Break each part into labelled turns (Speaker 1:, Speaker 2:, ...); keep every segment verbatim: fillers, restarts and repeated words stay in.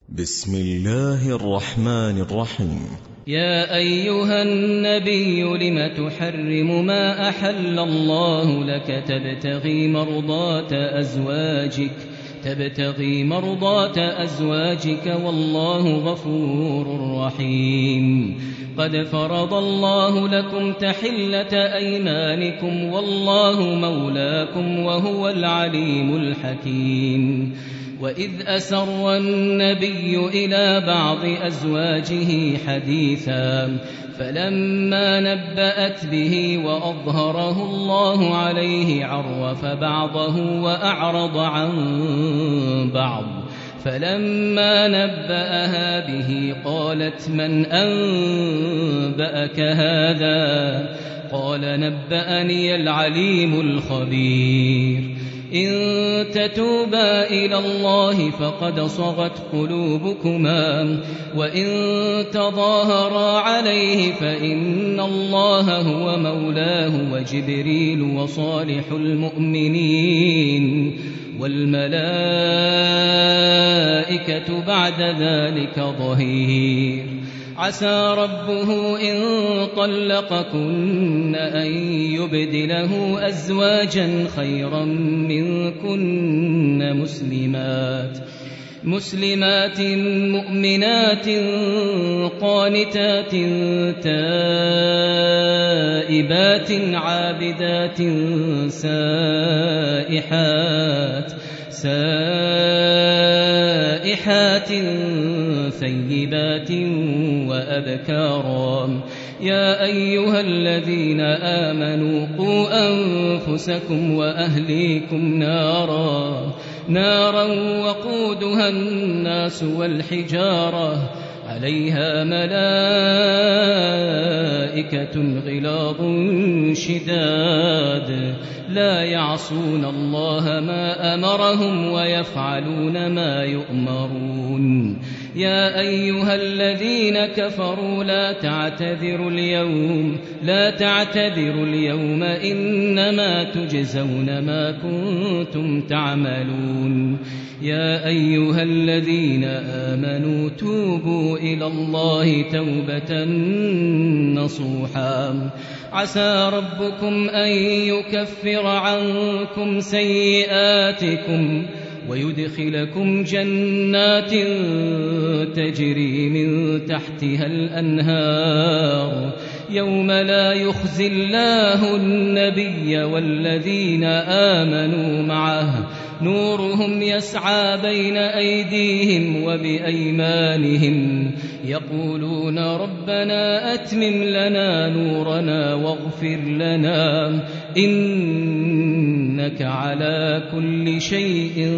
Speaker 1: بسم الله الرحمن الرحيم.
Speaker 2: يا أيها النبي لم تحرم ما أحل الله لك تبتغي مرضات أزواجك تبتغي مرضات أزواجك والله غفور رحيم. قد فرض الله لكم تحلة أيمانكم والله مولاكم وهو العليم الحكيم. وإذ أسر النبي إلى بعض أزواجه حديثا فلما نبأت به وأظهره الله عليه عرف بعضه وأعرض عن بعض فلما نبأها به قالت من أنبأك هذا قال نبأني العليم الخبير. إن تتوبا إلى الله فقد صغت قلوبكما وإن تظاهرا عليه فإن الله هو مولاه وجبريل وصالح المؤمنين والملائكة بعد ذلك ظهير. عسى ربه إن طلقكن أن يبدله أزواجا خيرا منكن مسلمات مسلمات مؤمنات قانتات تائبات عابدات سائحات سائحات ثيبات وأبكارا. يا أيها الذين آمنوا قوا أنفسكم وأهليكم نارا نارا وقودها الناس والحجارة عليها ملائكة غلاظ شداد لا يعصون الله ما أمرهم ويفعلون ما يؤمرون. يا أيها الذين كفروا لا تعتذروا اليوم لا تعتذروا اليوم إنما تجزون ما كنتم تعملون. يا أيها الذين آمنوا توبوا إلى الله توبة نصوحا عسى ربكم أن يكفر عنكم سيئاتكم ويدخلكم جنات تجري من تحتها الأنهار يوم لا يخزي الله النبي والذين آمنوا معه نورهم يسعى بين أيديهم وبأيمانهم يقولون ربنا أتمم لنا نورنا واغفر لنا إنك على كل شيء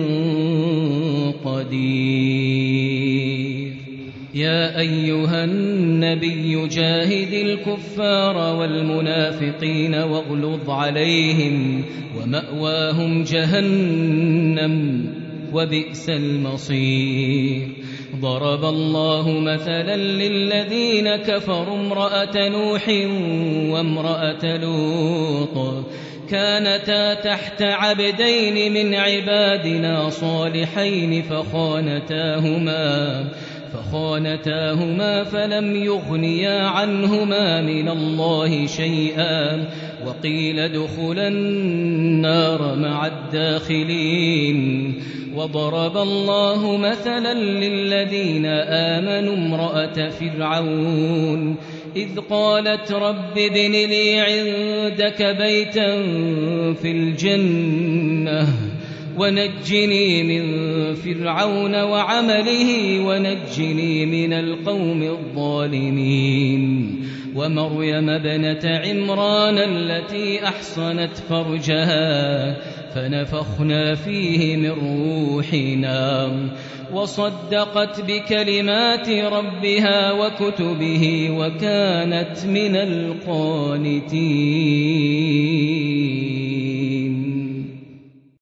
Speaker 2: قدير. يا أيها النبي جاهد الكفار والمنافقين واغلظ عليهم ومأواهم جهنم وبئس المصير. ضرب الله مثلا للذين كفروا امرأة نوح وامرأة لوط كانتا تحت عبدين من عبادنا صالحين فخانتاهما فخانتاهما فلم يغنيا عنهما من الله شيئا وقيل ادخلا النار مع الداخلين. وضرب الله مثلا للذين آمنوا امرأة فرعون إذ قالت رب ابن لي عندك بيتا في الجنة ونجني من فرعون وعمله ونجني من القوم الظالمين. ومريم ابنة عمران التي أحصنت فرجها فنفخنا فيه من روحنا وصدقت بكلمات ربها وكتبه وكانت من القانتين.